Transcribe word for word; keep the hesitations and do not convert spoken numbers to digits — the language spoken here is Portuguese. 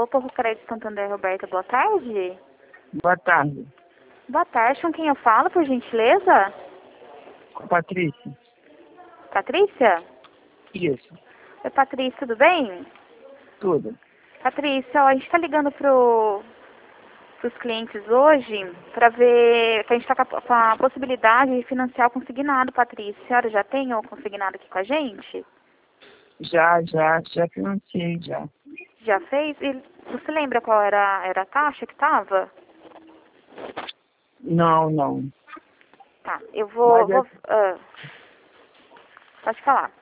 Porto Crédito Santander, Roberta, boa tarde. Boa tarde. Boa tarde, com quem eu falo, por gentileza? Com a Patrícia. Patrícia? Isso. Oi, Patrícia, tudo bem? Tudo. Patrícia, ó, a gente tá ligando pro, pros clientes hoje pra ver que a gente tá com a, com a possibilidade de financiar o consignado, Patrícia. A senhora já tem o consignado aqui com a gente? Já, já, já financiei, já. Já fez? E você lembra qual era, era a taxa que tava? Não, não. Tá, eu vou... Mas é, vou ah, pode falar.